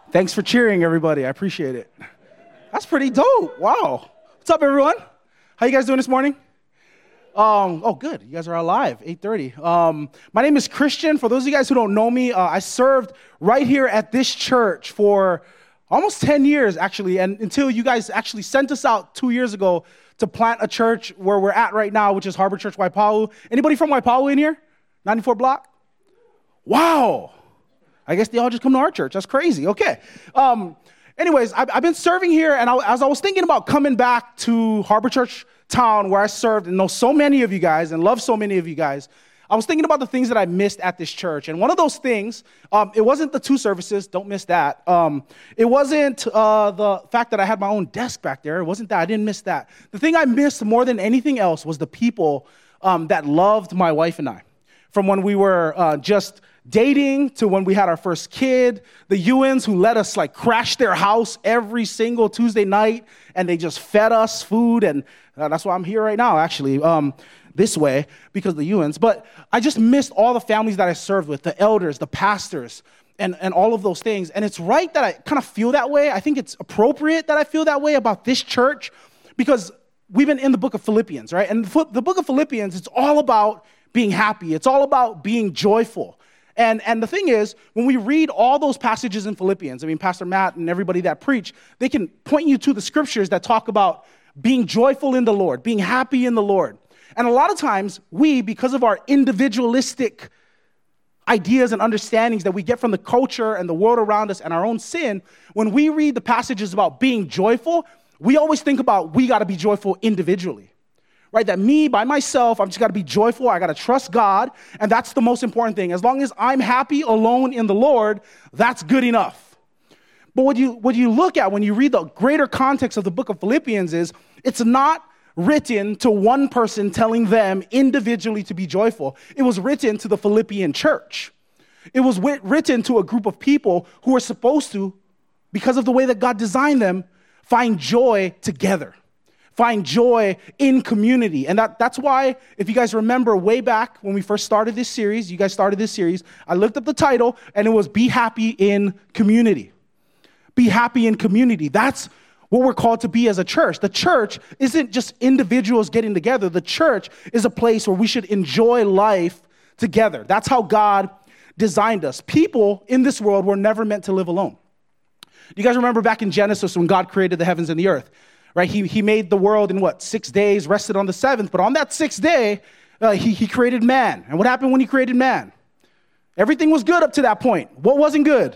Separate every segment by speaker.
Speaker 1: Thanks for cheering, everybody. I appreciate it. That's pretty dope. Wow. What's up, everyone? How you guys doing this morning? Good. You guys are alive, 8:30. My name is Christian. For those of you guys who don't know me, I served right here at this church for almost 10 years, actually, and until you guys actually sent us out 2 years ago to plant a church where we're at right now, which is Harbor Church, Waipahu. Anybody from Waipahu in here? 94 block? Wow. I guess they all just come to our church. That's crazy. Okay. Anyways, I've been serving here, and as I was thinking about coming back to Harbor Church Town, where I served and know so many of you guys and love so many of you guys, I was thinking about the things that I missed at this church. And one of those things, it wasn't the 2 services. Don't miss that. It wasn't the fact that I had my own desk back there. It wasn't that. I didn't miss that. The thing I missed more than anything else was the people that loved my wife and I. From when we were just dating to when we had our first kid, the Ewens who let us crash their house every single Tuesday night, and they just fed us food, and that's why I'm here right now, actually, this way, because of the Ewens. But I just missed all the families that I served with, the elders, the pastors, and all of those things. And it's right that I kind of feel that way. I think it's appropriate that I feel that way about this church, because we've been in the book of Philippians, right? And the book of Philippians, it's all about being happy. It's all about being joyful. And the thing is, when we read all those passages in Philippians, Pastor Matt and everybody that preach, they can point you to the scriptures that talk about being joyful in the Lord, being happy in the Lord. And a lot of times, we, because of our individualistic ideas and understandings that we get from the culture and the world around us and our own sin, when we read the passages about being joyful, we always think about we got to be joyful individually. Right, that me, by myself, I've just got to be joyful. I got to trust God, and that's the most important thing. As long as I'm happy alone in the Lord, that's good enough. But what you look at when you read the greater context of the book of Philippians is it's not written to one person telling them individually to be joyful. It was written to the Philippian church. It was written to a group of people who are supposed to, because of the way that God designed them, find joy together. Find joy in community. And that's why, if you guys remember way back when we first started this series, I looked up the title, and it was Be Happy in Community. Be happy in community. That's what we're called to be as a church. The church isn't just individuals getting together. The church is a place where we should enjoy life together. That's how God designed us. People in this world were never meant to live alone. Do you guys remember back in Genesis when God created the heavens and the earth? Right, he made the world in 6 days, rested on the 7th. But on that 6th day, he created man. And what happened when he created man? Everything was good up to that point. What wasn't good?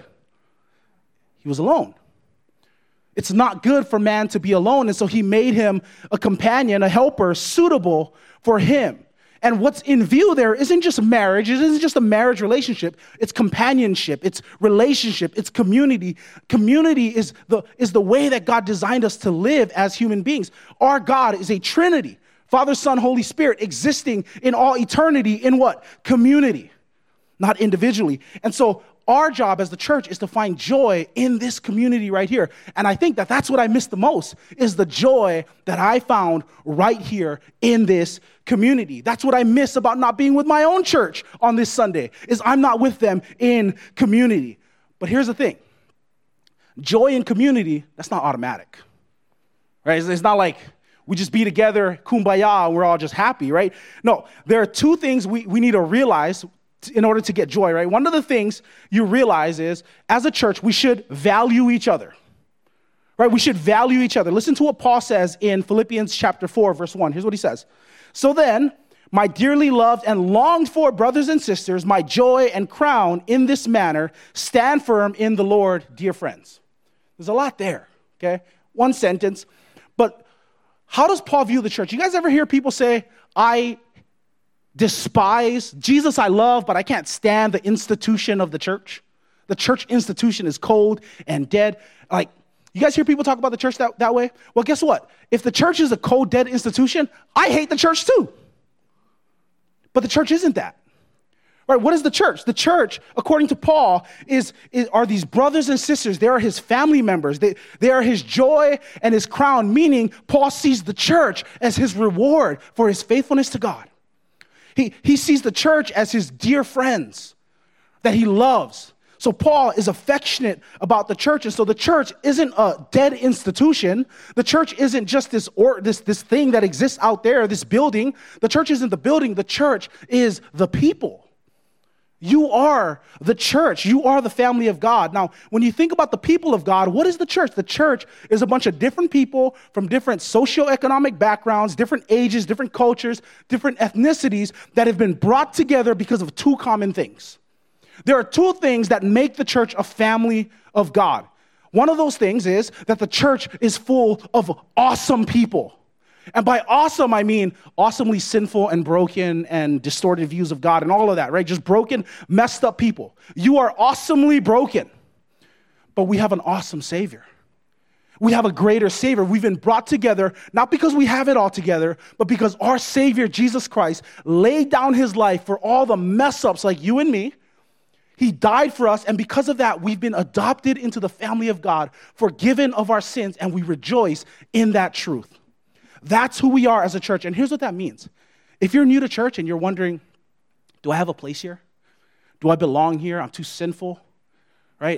Speaker 1: He was alone. It's not good for man to be alone. And so he made him a companion, a helper, suitable for him. And what's in view there isn't just marriage. It isn't just a marriage relationship. It's companionship. It's relationship. It's community. Community is the way that God designed us to live as human beings. Our God is a Trinity. Father, Son, Holy Spirit, existing in all eternity in what? Community, not individually. And so our job as the church is to find joy in this community right here. And I think that that's what I missed the most, is the joy that I found right here in this community. That's what I miss about not being with my own church on this Sunday, is I'm not with them in community. But here's the thing. Joy in community, that's not automatic. Right? It's not like we just be together, kumbaya, and we're all just happy, right? No, there are 2 things we need to realize in order to get joy, right? One of the things you realize is, as a church, we should value each other, right? We should value each other. Listen to what Paul says in Philippians chapter 4, verse 1. Here's what he says. So then, my dearly loved and longed for brothers and sisters, my joy and crown in this manner, stand firm in the Lord, dear friends. There's a lot there, okay? One sentence. But how does Paul view the church? You guys ever hear people say, I despise Jesus, I love, but I can't stand the institution of the church? The church institution is cold and dead. You guys hear people talk about the church that way? Well, guess what? If the church is a cold, dead institution, I hate the church too. But the church isn't that. Right? What is the church? The church, according to Paul, are these brothers and sisters. They are his family members. They are his joy and his crown, meaning Paul sees the church as his reward for his faithfulness to God. He sees the church as his dear friends that he loves. So Paul is affectionate about the church. And so the church isn't a dead institution. The church isn't just this thing that exists out there, this building. The church isn't the building. The church is the people. You are the church. You are the family of God. Now, when you think about the people of God, what is the church? The church is a bunch of different people from different socioeconomic backgrounds, different ages, different cultures, different ethnicities that have been brought together because of two common things. There are two things that make the church a family of God. One of those things is that the church is full of awesome people. And by awesome, I mean awesomely sinful and broken and distorted views of God and all of that, right? Just broken, messed up people. You are awesomely broken, but we have an awesome Savior. We have a greater Savior. We've been brought together, not because we have it all together, but because our Savior, Jesus Christ, laid down his life for all the mess-ups like you and me. He died for us, and because of that, we've been adopted into the family of God, forgiven of our sins, and we rejoice in that truth. That's who we are as a church. And here's what that means. If you're new to church and you're wondering, do I have a place here? Do I belong here? I'm too sinful, right?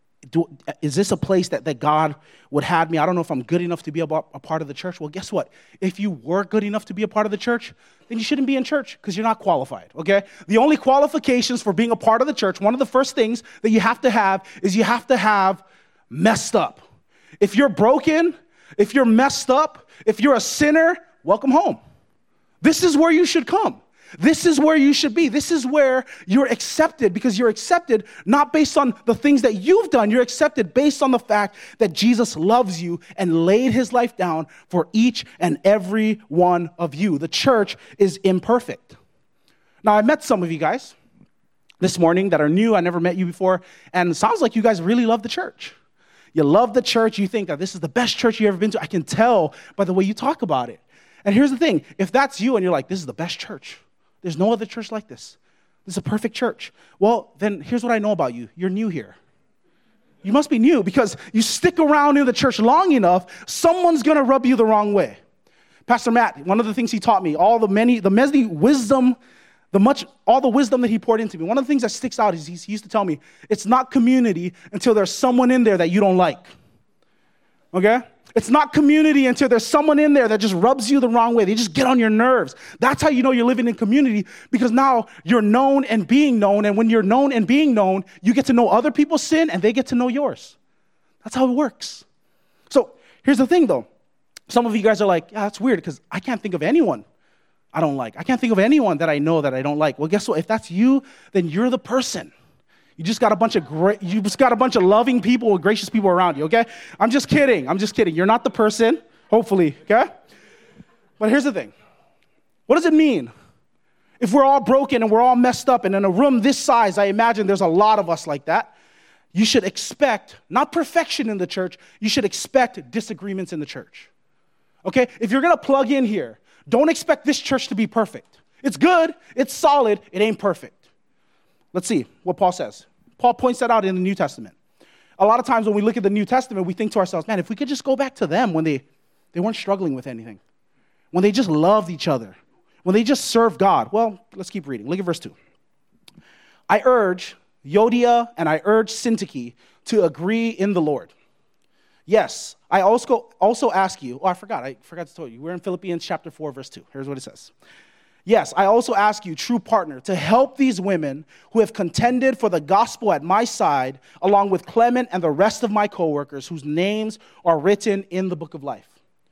Speaker 1: Is this a place that God would have me? I don't know if I'm good enough to be a part of the church. Well, guess what? If you were good enough to be a part of the church, then you shouldn't be in church because you're not qualified, okay? The only qualifications for being a part of the church, one of the first things that you have to have is you have to have messed up. If you're broken, if you're messed up, if you're a sinner, welcome home. This is where you should come. This is where you should be. This is where you're accepted, because you're accepted not based on the things that you've done. You're accepted based on the fact that Jesus loves you and laid his life down for each and every one of you. The church is imperfect. Now, I met some of you guys this morning that are new. I never met you before, and it sounds like you guys really love the church. You love the church. You think that this is the best church you've ever been to. I can tell by the way you talk about it. And here's the thing. If that's you and you're like, this is the best church. There's no other church like this. This is a perfect church. Well, then here's what I know about you. You're new here. You must be new because you stick around in the church long enough, someone's going to rub you the wrong way. Pastor Matt, one of the things he taught me, all the wisdom that he poured into me, one of the things that sticks out is he used to tell me, it's not community until there's someone in there that you don't like. Okay? It's not community until there's someone in there that just rubs you the wrong way. They just get on your nerves. That's how you know you're living in community, because now you're known and being known, and when you're known and being known, you get to know other people's sin and they get to know yours. That's how it works. So here's the thing though. Some of you guys are like, yeah, that's weird because I can't think of anyone I don't like. I can't think of anyone that I know that I don't like. Well, guess what? If that's you, then you're the person. You just got a bunch of loving people, gracious people around you, okay? I'm just kidding. You're not the person, hopefully, okay? But here's the thing. What does it mean if we're all broken and we're all messed up, and in a room this size, I imagine there's a lot of us like that? You should expect, not perfection in the church, you should expect disagreements in the church, okay? If you're going to plug in here, don't expect this church to be perfect. It's good, it's solid, it ain't perfect. Let's see what Paul says. Paul points that out in the New Testament. A lot of times when we look at the New Testament, we think to ourselves, man, if we could just go back to them when they weren't struggling with anything, when they just loved each other, when they just served God. Well, let's keep reading. Look at verse 2. I urge Euodia and I urge Syntyche to agree in the Lord. Yes, I also ask you, I forgot to tell you. We're in Philippians chapter 4, verse 2. Here's what it says. Yes, I also ask you, true partner, to help these women who have contended for the gospel at my side, along with Clement and the rest of my co-workers whose names are written in the book of life.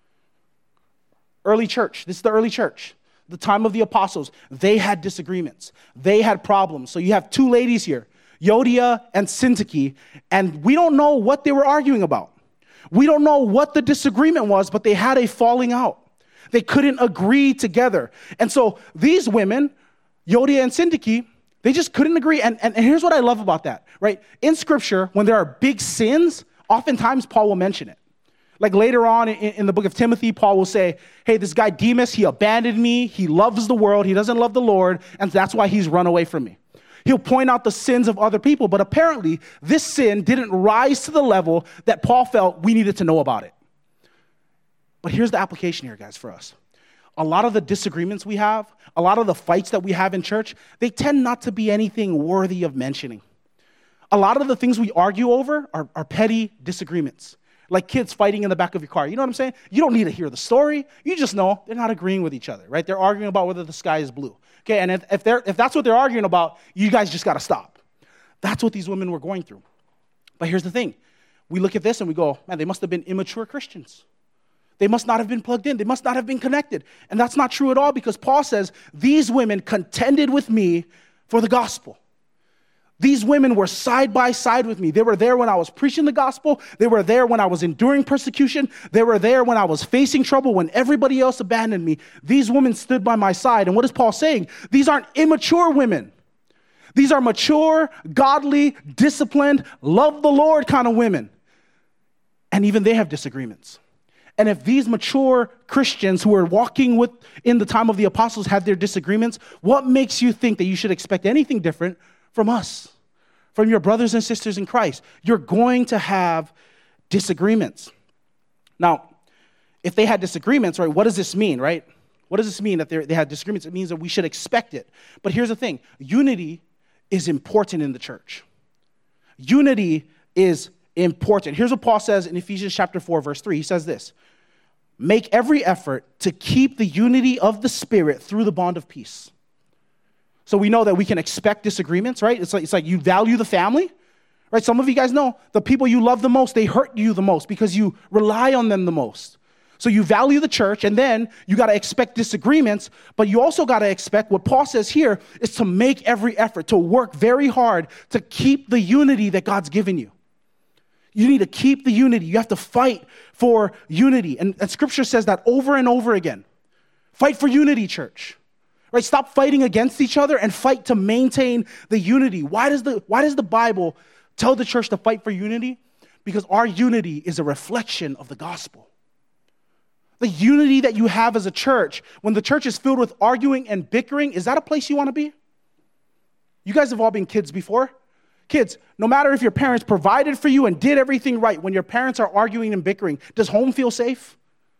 Speaker 1: Early church. This is the early church. The time of the apostles. They had disagreements. They had problems. So you have two ladies here, Euodia and Syntyche, and we don't know what they were arguing about. We don't know what the disagreement was, but they had a falling out. They couldn't agree together. And so these women, Euodia and Syntyche, they just couldn't agree. And here's what I love about that, right? In Scripture, when there are big sins, oftentimes Paul will mention it. Like later on in the book of Timothy, Paul will say, hey, this guy Demas, he abandoned me. He loves the world. He doesn't love the Lord. And that's why he's run away from me. He'll point out the sins of other people. But apparently, this sin didn't rise to the level that Paul felt we needed to know about it. But here's the application here, guys, for us. A lot of the disagreements we have, a lot of the fights that we have in church, they tend not to be anything worthy of mentioning. a lot of the things we argue over are petty disagreements. Like kids fighting in the back of your car. You know what I'm saying? You don't need to hear the story. You just know they're not agreeing with each other, right? They're arguing about whether the sky is blue. Okay, and if that's what they're arguing about, you guys just got to stop. That's what these women were going through. But here's the thing. We look at this and we go, man, they must have been immature Christians. They must not have been plugged in. They must not have been connected. And that's not true at all, because Paul says, these women contended with me for the gospel. These women were side by side with me. They were there when I was preaching the gospel. They were there when I was enduring persecution. They were there when I was facing trouble, when everybody else abandoned me. These women stood by my side. And what is Paul saying? These aren't immature women. These are mature, godly, disciplined, love the Lord kind of women. And even they have disagreements. And if these mature Christians who are walking in the time of the apostles have their disagreements, what makes you think that you should expect anything different from us, from your brothers and sisters in Christ? You're going to have disagreements. Now, if they had disagreements, right, what does this mean, right? What does this mean that they had disagreements? It means that we should expect it. But here's the thing. Unity is important in the church. Unity is important. Here's what Paul says in Ephesians chapter 4, verse 3. He says this: make every effort to keep the unity of the Spirit through the bond of peace. So we know that we can expect disagreements, right? It's like you value the family, right? Some of you guys know the people you love the most, they hurt you the most because you rely on them the most. So you value the church, and then you got to expect disagreements, but you also got to expect what Paul says here is to make every effort, to work very hard to keep the unity that God's given you. You need to keep the unity. You have to fight for unity. And Scripture says that over and over again. Fight for unity, church. Right? Stop fighting against each other and fight to maintain the unity. Why does the Bible tell the church to fight for unity? Because our unity is a reflection of the gospel. The unity that you have as a church, when the church is filled with arguing and bickering, is that a place you want to be? You guys have all been kids before. Kids, no matter if your parents provided for you and did everything right, when your parents are arguing and bickering, does home feel safe?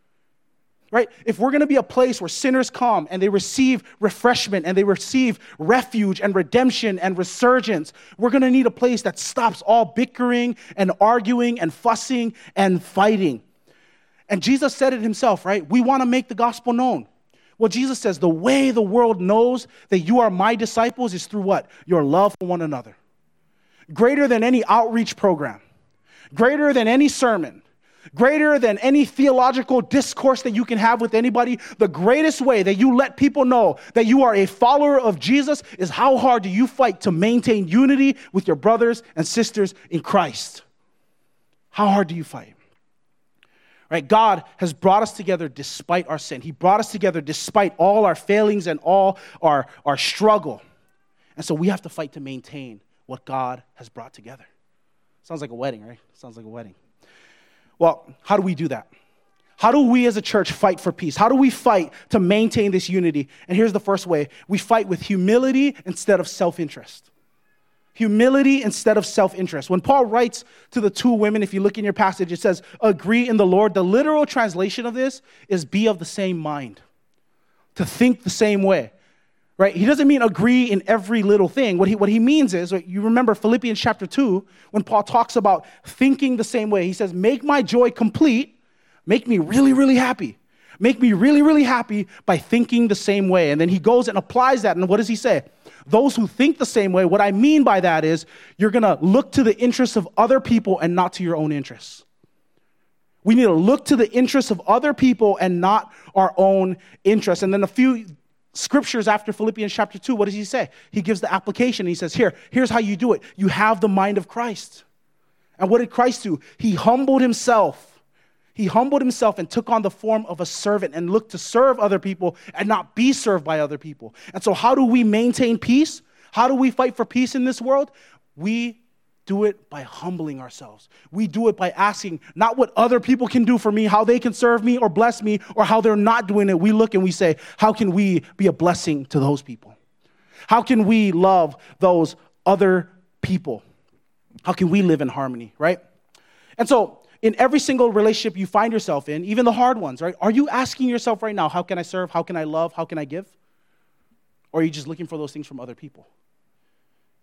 Speaker 1: Right? If we're going to be a place where sinners come and they receive refreshment and they receive refuge and redemption and resurgence, we're going to need a place that stops all bickering and arguing and fussing and fighting. And Jesus said it himself, right? We want to make the gospel known. Well, Jesus says the way the world knows that you are my disciples is through what? Your love for one another. Greater than any outreach program, greater than any sermon, greater than any theological discourse that you can have with anybody, the greatest way that you let people know that you are a follower of Jesus is how hard do you fight to maintain unity with your brothers and sisters in Christ. How hard do you fight? Right? God has brought us together despite our sin. He brought us together despite all our failings and all our struggle. And so we have to fight to maintain what God has brought together. Sounds like a wedding, right? Sounds like a wedding. Well, how do we do that? How do we as a church fight for peace? How do we fight to maintain this unity? And here's the first way. We fight with humility instead of self-interest. Humility instead of self-interest. When Paul writes to the two women, if you look in your passage, it says, agree in the Lord. The literal translation of this is be of the same mind. To think the same way. Right? He doesn't mean agree in every little thing. What he means is, you remember Philippians chapter 2, when Paul talks about thinking the same way. He says, make my joy complete. Make me really, really happy. Make me really, really happy by thinking the same way. And then he goes and applies that. And what does he say? Those who think the same way, what I mean by that is you're going to look to the interests of other people and not to your own interests. We need to look to the interests of other people and not our own interests. And then a few scriptures after Philippians chapter 2, what does he say? He gives the application. He says, here's how you do it. You have the mind of Christ. And what did Christ do? He humbled himself. He humbled himself and took on the form of a servant and looked to serve other people and not be served by other people. And so how do we maintain peace? How do we fight for peace in this world? We do it by humbling ourselves. We do it by asking not what other people can do for me, how they can serve me or bless me, or how they're not doing it. We look and we say, how can we be a blessing to those people? How can we love those other people? How can we live in harmony, right? And so in every single relationship you find yourself in, even the hard ones, right? Are you asking yourself right now, how can I serve? How can I love? How can I give? Or are you just looking for those things from other people?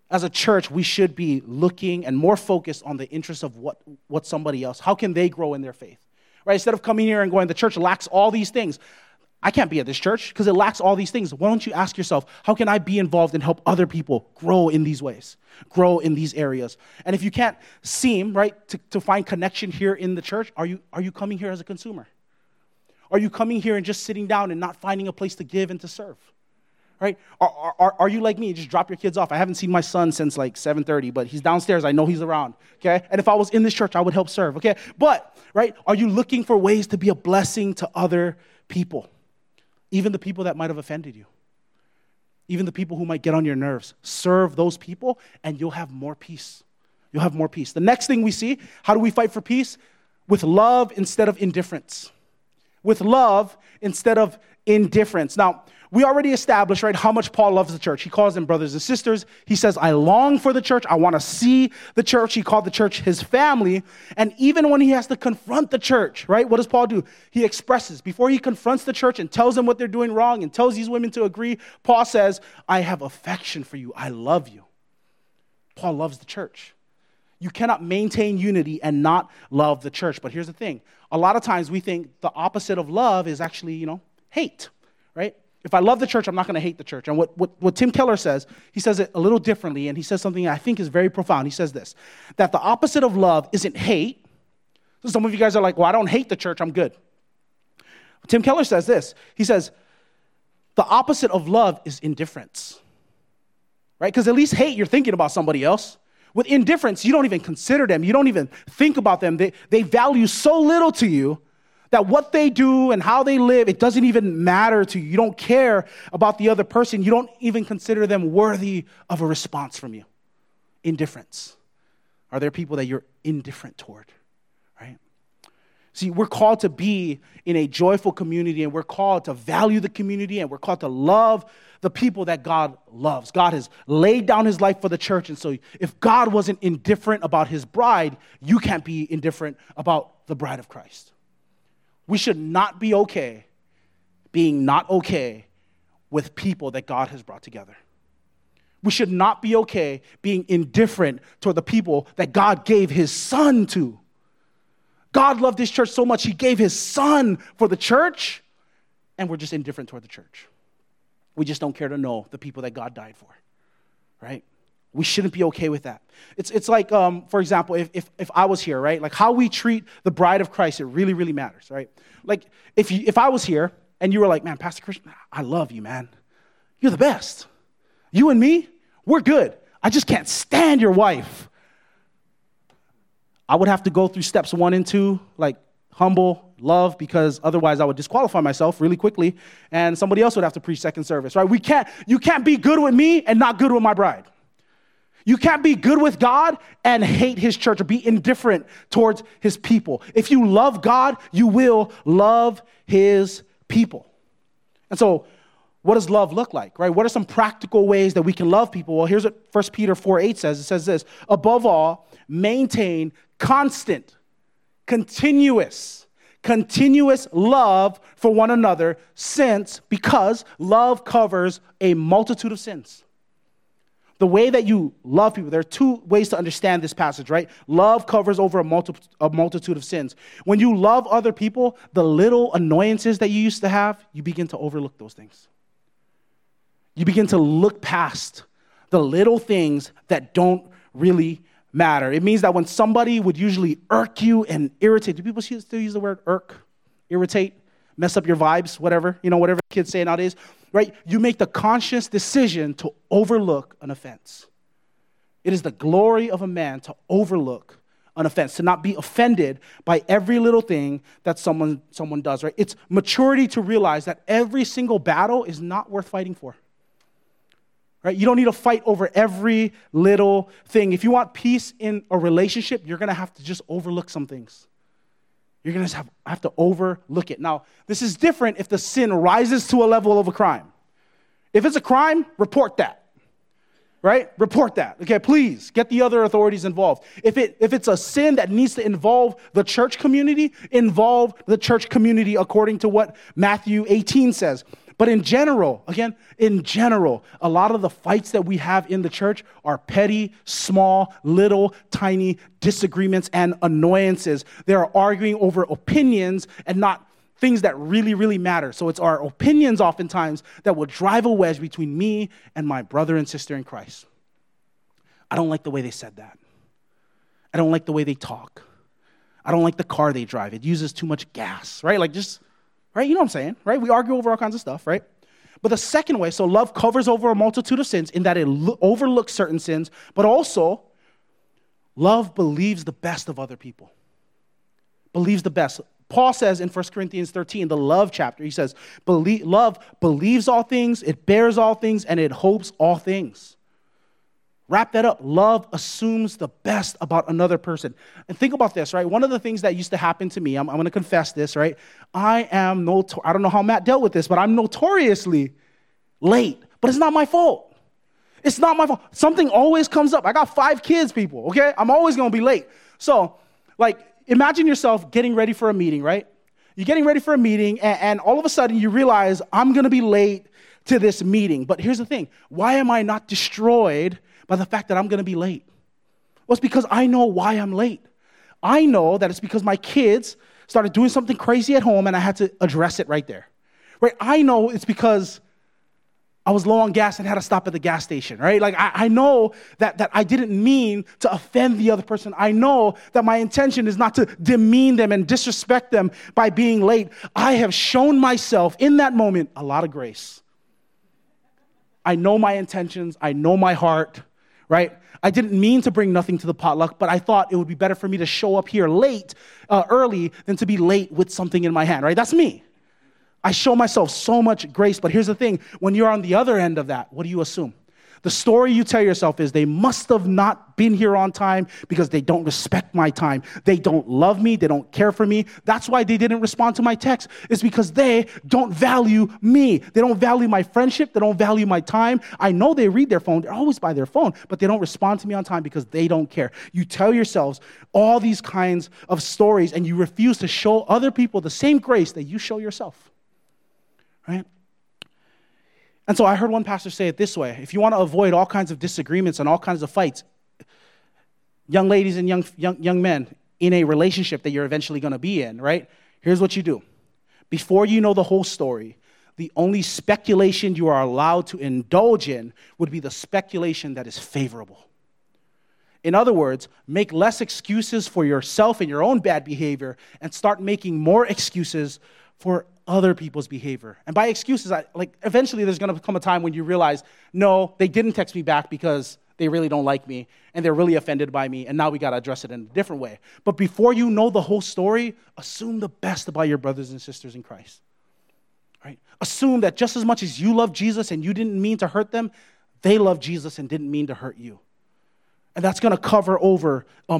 Speaker 1: as a church, we should be looking and more focused on the interests of what somebody else, how can they grow in their faith, right? Instead of coming here and going, the church lacks all these things. I can't be at this church because it lacks all these things. Why don't you ask yourself, how can I be involved and help other people grow in these ways, grow in these areas? And if you can't seem, right, to find connection here in the church, are you coming here as a consumer? Are you coming here and just sitting down and not finding a place to give and to serve? Right? Are you like me? Just drop your kids off. I haven't seen my son since like 7:30, but he's downstairs. I know he's around, okay? And if I was in this church, I would help serve, okay? But, right, are you looking for ways to be a blessing to other people? Even the people that might have offended you. Even the people who might get on your nerves. Serve those people, and you'll have more peace. You'll have more peace. The next thing we see, how do we fight for peace? With love instead of indifference. With love instead of indifference. Now, we already established, right, how much Paul loves the church. He calls them brothers and sisters. He says, I long for the church. I want to see the church. He called the church his family. And even when he has to confront the church, right, what does Paul do? He expresses. Before he confronts the church and tells them what they're doing wrong and tells these women to agree, Paul says, I have affection for you. I love you. Paul loves the church. You cannot maintain unity and not love the church. But here's the thing. A lot of times we think the opposite of love is actually, hate, right? If I love the church, I'm not going to hate the church. And what Tim Keller says, he says it a little differently, and he says something I think is very profound. He says this, that the opposite of love isn't hate. So some of you guys are like, well, I don't hate the church, I'm good. Tim Keller says this. He says, the opposite of love is indifference, right? Because at least hate, you're thinking about somebody else. With indifference, you don't even consider them. You don't even think about them. They value so little to you that what they do and how they live, it doesn't even matter to you. You don't care about the other person. You don't even consider them worthy of a response from you. Indifference. Are there people that you're indifferent toward, right? See, we're called to be in a joyful community, and we're called to value the community, and we're called to love the people that God loves. God has laid down his life for the church, and so if God wasn't indifferent about his bride, you can't be indifferent about the bride of Christ. We should not be okay being not okay with people that God has brought together. We should not be okay being indifferent toward the people that God gave his son to. God loved his church so much, he gave his son for the church, and we're just indifferent toward the church. We just don't care to know the people that God died for, right? We shouldn't be okay with that. It's like, for example, if I was here, right? Like how we treat the bride of Christ, it really, really matters, right? Like if I was here and you were like, man, Pastor Christian, I love you, man. You're the best. You and me, we're good. I just can't stand your wife. I would have to go through steps 1 and 2, like humble, love, because otherwise I would disqualify myself really quickly and somebody else would have to preach second service, right? You can't be good with me and not good with my bride. You can't be good with God and hate his church or be indifferent towards his people. If you love God, you will love his people. And so what does love look like, right? What are some practical ways that we can love people? Well, here's what 1 Peter 4:8 says. It says this, above all, maintain constant, continuous love for one another because love covers a multitude of sins. The way that you love people, there are 2 ways to understand this passage, right? Love covers over a multitude of sins. When you love other people, the little annoyances that you used to have, you begin to overlook those things. You begin to look past the little things that don't really matter. It means that when somebody would usually irk you and irritate, do people still use the word irk, irritate, mess up your vibes, whatever kids say nowadays, right? You make the conscious decision to overlook an offense. It is the glory of a man to overlook an offense, to not be offended by every little thing that someone does, right? It's maturity to realize that every single battle is not worth fighting for. Right? You don't need to fight over every little thing. If you want peace in a relationship, you're going to have to just overlook some things. You're going to have to overlook it. Now, this is different if the sin rises to a level of a crime. If it's a crime, report that. Right? Report that. Okay, please get the other authorities involved. If it's a sin that needs to involve the church community, involve the church community according to what Matthew 18 says. But in general, a lot of the fights that we have in the church are petty, small, little, tiny disagreements and annoyances. They are arguing over opinions and not things that really, really matter. So it's our opinions oftentimes that will drive a wedge between me and my brother and sister in Christ. I don't like the way they said that. I don't like the way they talk. I don't like the car they drive. It uses too much gas, right? Right? You know what I'm saying, right? We argue over all kinds of stuff, right? But the second way, so love covers over a multitude of sins in that it overlooks certain sins, but also love believes the best of other people. Believes the best. Paul says in 1 Corinthians 13, the love chapter, he says, love believes all things, it bears all things, and it hopes all things. Wrap that up. Love assumes the best about another person. And think about this, right? One of the things that used to happen to me, I'm going to confess this, right? I don't know how Matt dealt with this, but I'm notoriously late. But it's not my fault. It's not my fault. Something always comes up. I got 5 kids, people, okay? I'm always going to be late. So, imagine yourself getting ready for a meeting, right? You're getting ready for a meeting, and all of a sudden you realize, I'm going to be late to this meeting. But here's the thing. Why am I not destroyed by the fact that I'm going to be late? Well, it's because I know why I'm late. I know that it's because my kids started doing something crazy at home, and I had to address it right there. Right? I know it's because I was low on gas and had to stop at the gas station, right? I know that I didn't mean to offend the other person. I know that my intention is not to demean them and disrespect them by being late. I have shown myself in that moment a lot of grace. I know my intentions. I know my heart, right? I didn't mean to bring nothing to the potluck, but I thought it would be better for me to show up here early than to be late with something in my hand, right? That's me. I show myself so much grace, but here's the thing. When you're on the other end of that, what do you assume? The story you tell yourself is they must have not been here on time because they don't respect my time. They don't love me. They don't care for me. That's why they didn't respond to my text. It's because they don't value me. They don't value my friendship. They don't value my time. I know they read their phone. They're always by their phone, but they don't respond to me on time because they don't care. You tell yourselves all these kinds of stories, and you refuse to show other people the same grace that you show yourself. Right? And so I heard one pastor say it this way. If you want to avoid all kinds of disagreements and all kinds of fights, young ladies and young men in a relationship that you're eventually going to be in, right? Here's what you do. Before you know the whole story, the only speculation you are allowed to indulge in would be the speculation that is favorable. In other words, make less excuses for yourself and your own bad behavior and start making more excuses for other people's behavior. And by excuses, eventually there's going to come a time when you realize, no, they didn't text me back because they really don't like me and they're really offended by me, and now we got to address it in a different way. But before you know the whole story, assume the best about your brothers and sisters in Christ. Right? Assume that just as much as you love Jesus and you didn't mean to hurt them, they love Jesus and didn't mean to hurt you. And that's going to cover over a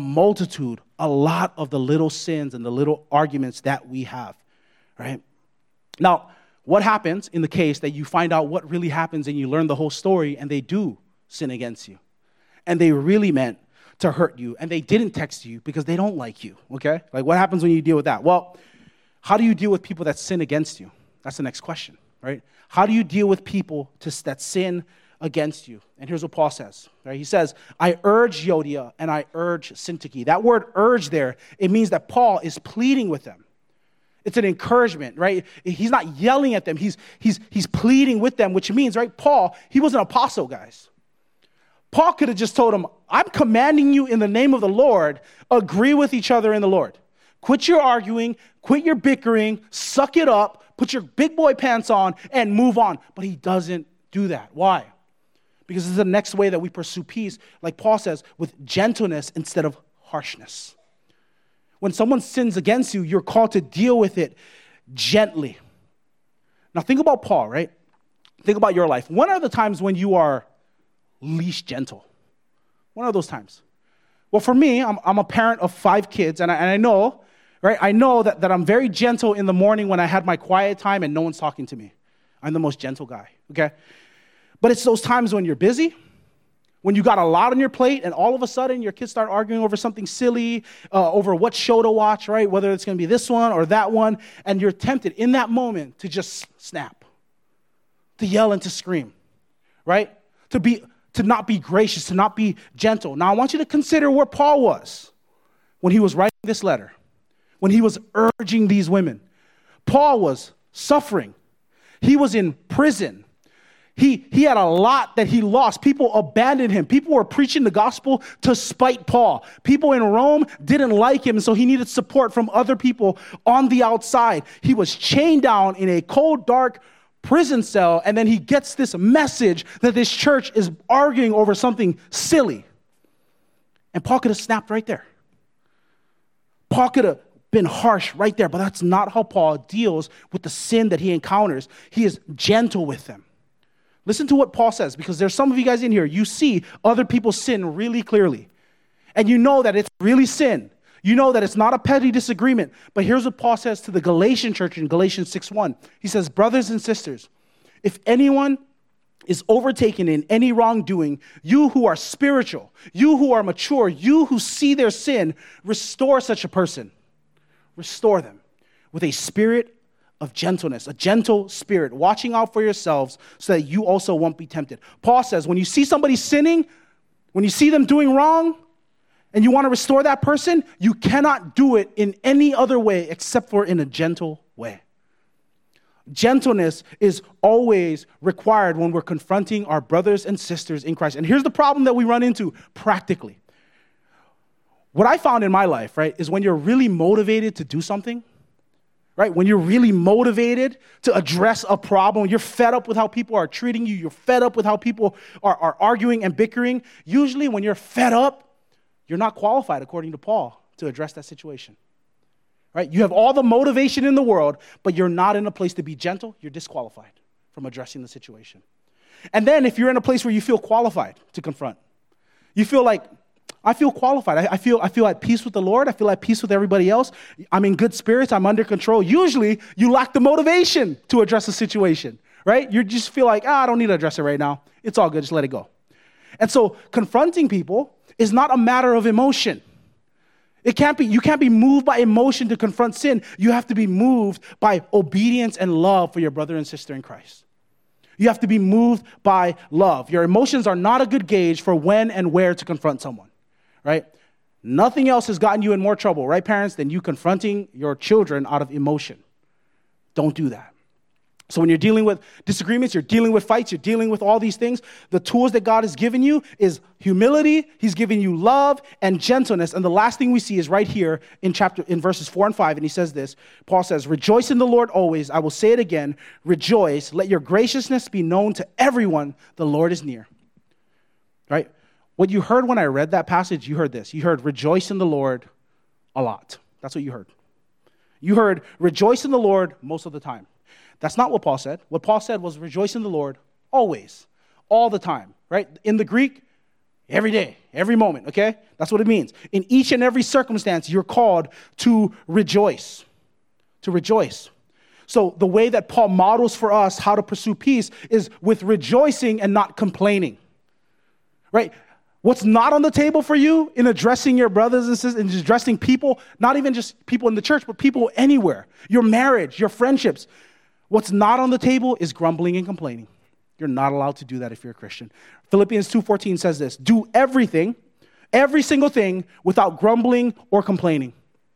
Speaker 1: lot of the little sins and the little arguments that we have. Right? Now, what happens in the case that you find out what really happens and you learn the whole story and they do sin against you and they really meant to hurt you and they didn't text you because they don't like you, okay? What happens when you deal with that? Well, how do you deal with people that sin against you? That's the next question, right? How do you deal with people that sin against you? And here's what Paul says, right? He says, I urge Euodia and I urge Syntyche. That word urge there, it means that Paul is pleading with them. It's an encouragement, right? He's not yelling at them. He's pleading with them, which means, right, Paul, he was an apostle, guys. Paul could have just told them, I'm commanding you in the name of the Lord, agree with each other in the Lord. Quit your arguing, quit your bickering, suck it up, put your big boy pants on, and move on. But he doesn't do that. Why? Because this is the next way that we pursue peace, like Paul says, with gentleness instead of harshness. When someone sins against you, you're called to deal with it gently. Now think about Paul, right? Think about your life. When are the times when you are least gentle? When are those times? Well, for me, I'm a parent of 5 kids, and I know, right? I know that I'm very gentle in the morning when I had my quiet time and no one's talking to me. I'm the most gentle guy, okay? But it's those times when you're busy, when you got a lot on your plate and all of a sudden your kids start arguing over something silly, over what show to watch, right? Whether it's going to be this one or that one, and you're tempted in that moment to just snap. to yell and to scream, right? To not be gracious, to not be gentle. Now, I want you to consider where Paul was when he was writing this letter, when he was urging these women. Paul was suffering. He was in prison. He had a lot that he lost. People abandoned him. People were preaching the gospel to spite Paul. People in Rome didn't like him, so he needed support from other people on the outside. He was chained down in a cold, dark prison cell, and then he gets this message that this church is arguing over something silly. And Paul could have snapped right there. Paul could have been harsh right there, but that's not how Paul deals with the sin that he encounters. He is gentle with them. Listen to what Paul says, because there's some of you guys in here, you see other people's sin really clearly. And you know that it's really sin. You know that it's not a petty disagreement. But here's what Paul says to the Galatian church in Galatians 6:1. He says, brothers and sisters, if anyone is overtaken in any wrongdoing, you who are spiritual, you who are mature, you who see their sin, restore such a person. Restore them with a spirit of gentleness, a gentle spirit, watching out for yourselves so that you also won't be tempted. Paul says, when you see somebody sinning, when you see them doing wrong, and you want to restore that person, you cannot do it in any other way except for in a gentle way. Gentleness is always required when we're confronting our brothers and sisters in Christ. And here's the problem that we run into practically. What I found in my life, right, is when you're really motivated to do something, right, when you're really motivated to address a problem, you're fed up with how people are treating you, you're fed up with how people are arguing and bickering. Usually when you're fed up, you're not qualified, according to Paul, to address that situation. Right? You have all the motivation in the world, but you're not in a place to be gentle, you're disqualified from addressing the situation. And then if you're in a place where you feel qualified to confront, you feel like, I feel qualified. I feel at peace with the Lord. I feel at peace with everybody else. I'm in good spirits. I'm under control. Usually, you lack the motivation to address a situation, right? You just feel like, I don't need to address it right now. It's all good. Just let it go. And so confronting people is not a matter of emotion. You can't be moved by emotion to confront sin. You have to be moved by obedience and love for your brother and sister in Christ. You have to be moved by love. Your emotions are not a good gauge for when and where to confront someone. Right? Nothing else has gotten you in more trouble, right, parents, than you confronting your children out of emotion. Don't do that. So when you're dealing with disagreements, you're dealing with fights, you're dealing with all these things, the tools that God has given you is humility, he's given you love and gentleness. And the last thing we see is right here in verses 4 and 5, and he says this. Paul says, rejoice in the Lord always. I will say it again, rejoice. Let your graciousness be known to everyone. The Lord is near. Right? What you heard when I read that passage, you heard this. You heard rejoice in the Lord a lot. That's what you heard. You heard rejoice in the Lord most of the time. That's not what Paul said. What Paul said was rejoice in the Lord always, all the time, right? In the Greek, every day, every moment, okay? That's what it means. In each and every circumstance, you're called to rejoice, to rejoice. So the way that Paul models for us how to pursue peace is with rejoicing and not complaining, right? What's not on the table for you in addressing your brothers and sisters, in addressing people, not even just people in the church, but people anywhere, your marriage, your friendships, what's not on the table is grumbling and complaining. You're not allowed to do that if you're a Christian. Philippians 2:14 says this, do everything, every single thing, without grumbling or complaining.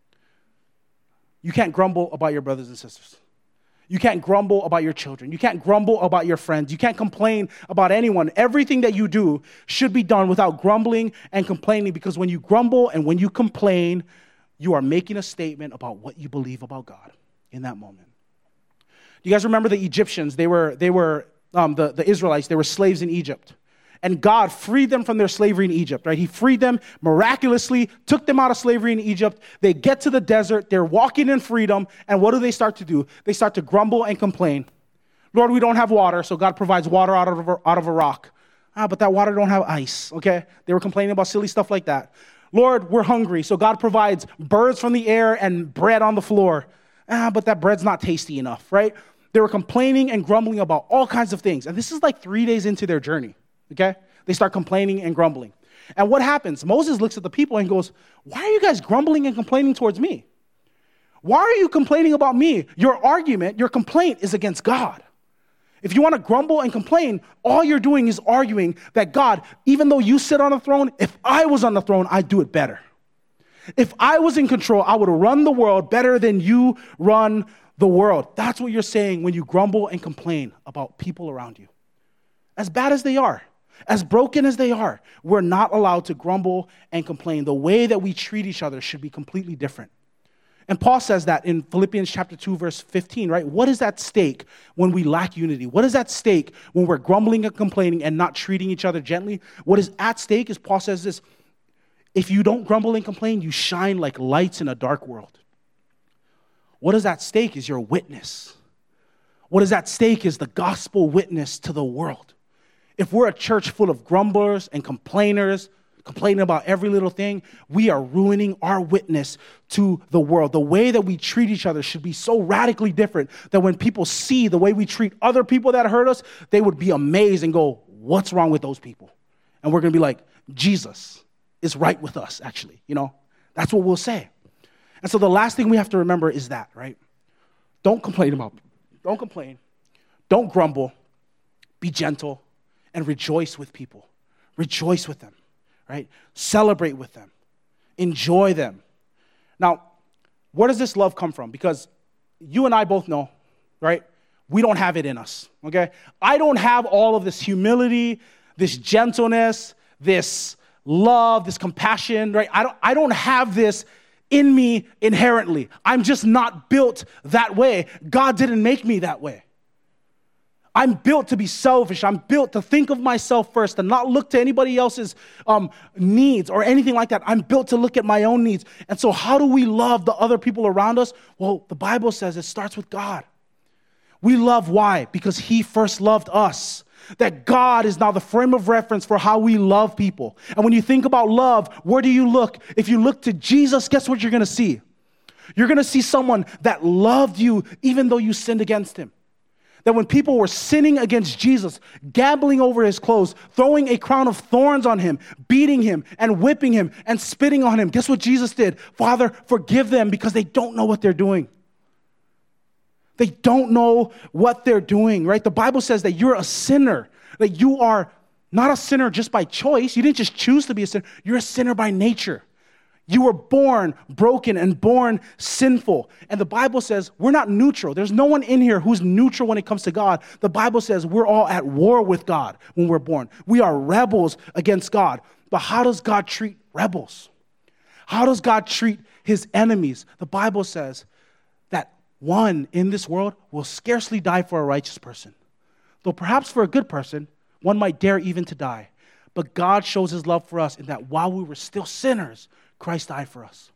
Speaker 1: You can't grumble about your brothers and sisters. You can't grumble about your children. You can't grumble about your friends. You can't complain about anyone. Everything that you do should be done without grumbling and complaining, because when you grumble and when you complain, you are making a statement about what you believe about God in that moment. Do you guys remember the Egyptians? The Israelites, they were slaves in Egypt. And God freed them from their slavery in Egypt, right? He freed them miraculously, took them out of slavery in Egypt. They get to the desert. They're walking in freedom. And what do they start to do? They start to grumble and complain. Lord, we don't have water, so God provides water out of a rock. But that water don't have ice, okay? They were complaining about silly stuff like that. Lord, we're hungry, so God provides birds from the air and bread on the floor. But that bread's not tasty enough, right? They were complaining and grumbling about all kinds of things. And this is like 3 days into their journey. Okay? They start complaining and grumbling. And what happens? Moses looks at the people and goes, why are you guys grumbling and complaining towards me? Why are you complaining about me? Your argument, your complaint is against God. If you want to grumble and complain, all you're doing is arguing that God, even though you sit on the throne, if I was on the throne, I'd do it better. If I was in control, I would run the world better than you run the world. That's what you're saying when you grumble and complain about people around you. As bad as they are, as broken as they are, we're not allowed to grumble and complain. The way that we treat each other should be completely different. And Paul says that in Philippians chapter 2, verse 15, right? What is at stake when we lack unity? What is at stake when we're grumbling and complaining and not treating each other gently? What is at stake is, Paul says this, if you don't grumble and complain, you shine like lights in a dark world. What is at stake is your witness. What is at stake is the gospel witness to the world. If we're a church full of grumblers and complainers, complaining about every little thing, we are ruining our witness to the world. The way that we treat each other should be so radically different that when people see the way we treat other people that hurt us, they would be amazed and go, what's wrong with those people? And we're going to be like, Jesus is right with us, actually. That's what we'll say. And so the last thing we have to remember is that, right? Don't complain. Don't grumble. Be gentle and rejoice with people. Rejoice with them. Right? Celebrate with them. Enjoy them. Now, where does this love come from? Because you and I both know, right? We don't have it in us, okay? I don't have all of this humility, this gentleness, this love, this compassion, right? I don't have this in me inherently. I'm just not built that way. God didn't make me that way. I'm built to be selfish. I'm built to think of myself first and not look to anybody else's needs or anything like that. I'm built to look at my own needs. And so how do we love the other people around us? Well, the Bible says it starts with God. We love why? Because he first loved us. That God is now the frame of reference for how we love people. And when you think about love, where do you look? If you look to Jesus, guess what you're going to see? You're going to see someone that loved you even though you sinned against him. That when people were sinning against Jesus, gambling over his clothes, throwing a crown of thorns on him, beating him and whipping him and spitting on him, guess what Jesus did? Father, forgive them because they don't know what they're doing. They don't know what they're doing, right? The Bible says that you're a sinner, that you are not a sinner just by choice. You didn't just choose to be a sinner. You're a sinner by nature. You were born broken and born sinful. And the Bible says we're not neutral. There's no one in here who's neutral when it comes to God. The Bible says we're all at war with God when we're born. We are rebels against God. But how does God treat rebels? How does God treat his enemies? The Bible says that one in this world will scarcely die for a righteous person. Though perhaps for a good person, one might dare even to die. But God shows his love for us in that while we were still sinners, Christ died for us.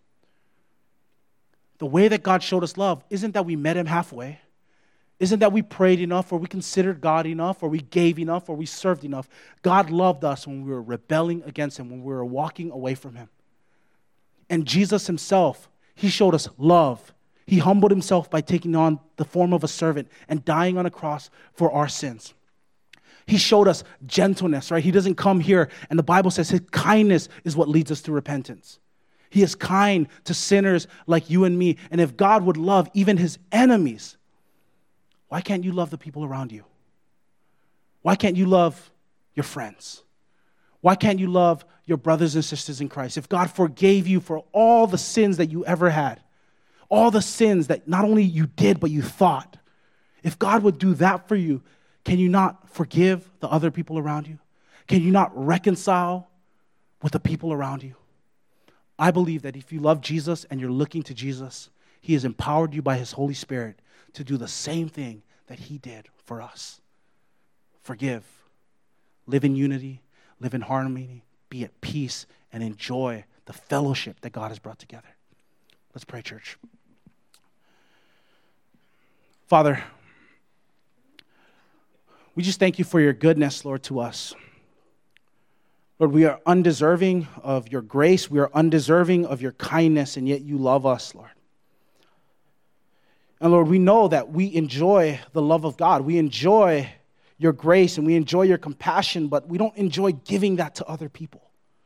Speaker 1: The way that God showed us love isn't that we met him halfway. Isn't that we prayed enough or we considered God enough or we gave enough or we served enough. God loved us when we were rebelling against him, when we were walking away from him. And Jesus himself, he showed us love. He humbled himself by taking on the form of a servant and dying on a cross for our sins. He showed us gentleness, right? He doesn't come here, and the Bible says his kindness is what leads us to repentance. He is kind to sinners like you and me. And if God would love even his enemies, why can't you love the people around you? Why can't you love your friends? Why can't you love your brothers and sisters in Christ? If God forgave you for all the sins that you ever had, all the sins that not only you did, but you thought, if God would do that for you, can you not forgive the other people around you? Can you not reconcile with the people around you? I believe that if you love Jesus and you're looking to Jesus, he has empowered you by his Holy Spirit to do the same thing that he did for us. Forgive, live in unity, live in harmony, be at peace, and enjoy the fellowship that God has brought together. Let's pray, church. Father, we just thank you for your goodness, Lord, to us. Lord, we are undeserving of your grace. We are undeserving of your kindness, and yet you love us, Lord. And Lord, we know that we enjoy the love of God. We enjoy your grace and we enjoy your compassion, but we don't enjoy giving that to other people.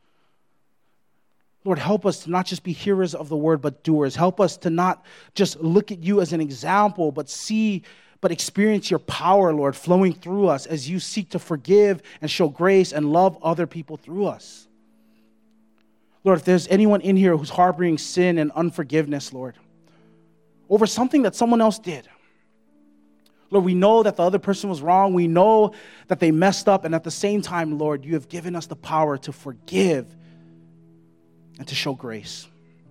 Speaker 1: Lord, help us to not just be hearers of the word, but doers. Help us to not just look at you as an example, but but experience your power, Lord, flowing through us as you seek to forgive and show grace and love other people through us. Lord, if there's anyone in here who's harboring sin and unforgiveness, Lord, over something that someone else did, Lord, we know that the other person was wrong. We know that they messed up. And at the same time, Lord, you have given us the power to forgive and to show grace.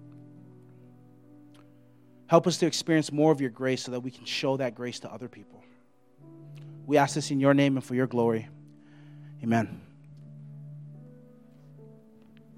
Speaker 1: Help us to experience more of your grace so that we can show that grace to other people. We ask this in your name and for your glory. Amen.